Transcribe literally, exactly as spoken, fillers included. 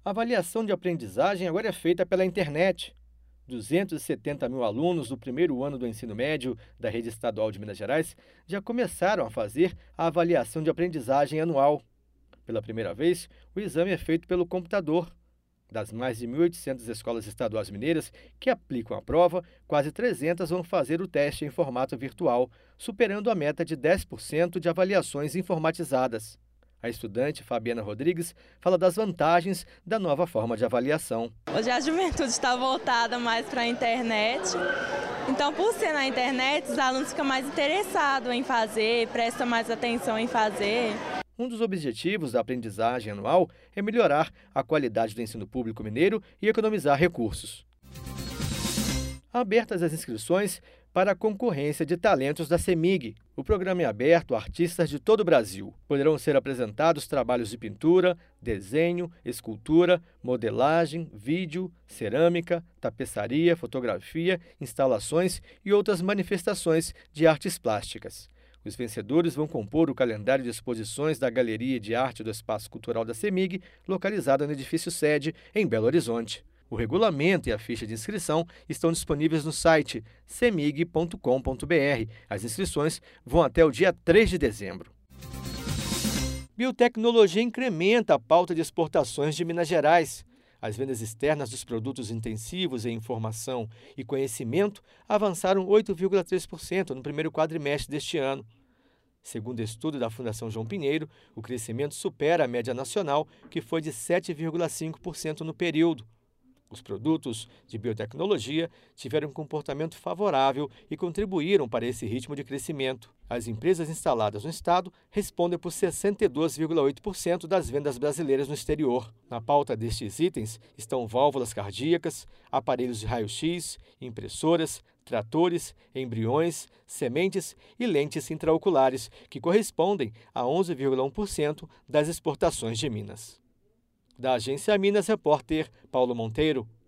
A avaliação de aprendizagem agora é feita pela internet. duzentos e setenta mil alunos do primeiro ano do ensino médio da rede estadual de Minas Gerais já começaram a fazer a avaliação de aprendizagem anual. Pela primeira vez, o exame é feito pelo computador. Das mais de mil e oitocentas escolas estaduais mineiras que aplicam a prova, quase trezentas vão fazer o teste em formato virtual, superando a meta de dez por cento de avaliações informatizadas. A estudante Fabiana Rodrigues fala das vantagens da nova forma de avaliação. Hoje a juventude está voltada mais para a internet, então por ser na internet os alunos ficam mais interessados em fazer, prestam mais atenção em fazer. Um dos objetivos da aprendizagem anual é melhorar a qualidade do ensino público mineiro e economizar recursos. Abertas as inscrições para a concorrência de talentos da CEMIG. O programa é aberto a artistas de todo o Brasil. Poderão ser apresentados trabalhos de pintura, desenho, escultura, modelagem, vídeo, cerâmica, tapeçaria, fotografia, instalações e outras manifestações de artes plásticas. Os vencedores vão compor o calendário de exposições da Galeria de Arte do Espaço Cultural da CEMIG, localizada no edifício sede, em Belo Horizonte. O regulamento e a ficha de inscrição estão disponíveis no site cemig ponto com ponto br. As inscrições vão até o dia três de dezembro. Biotecnologia incrementa a pauta de exportações de Minas Gerais. As vendas externas dos produtos intensivos em informação e conhecimento avançaram oito vírgula três por cento no primeiro quadrimestre deste ano. Segundo estudo da Fundação João Pinheiro, o crescimento supera a média nacional, que foi de sete vírgula cinco por cento no período. Os produtos de biotecnologia tiveram um comportamento favorável e contribuíram para esse ritmo de crescimento. As empresas instaladas no estado respondem por sessenta e dois vírgula oito por cento das vendas brasileiras no exterior. Na pauta destes itens estão válvulas cardíacas, aparelhos de raio-x, impressoras, tratores, embriões, sementes e lentes intraoculares, que correspondem a onze vírgula um por cento das exportações de Minas. Da Agência Minas, repórter Paulo Monteiro.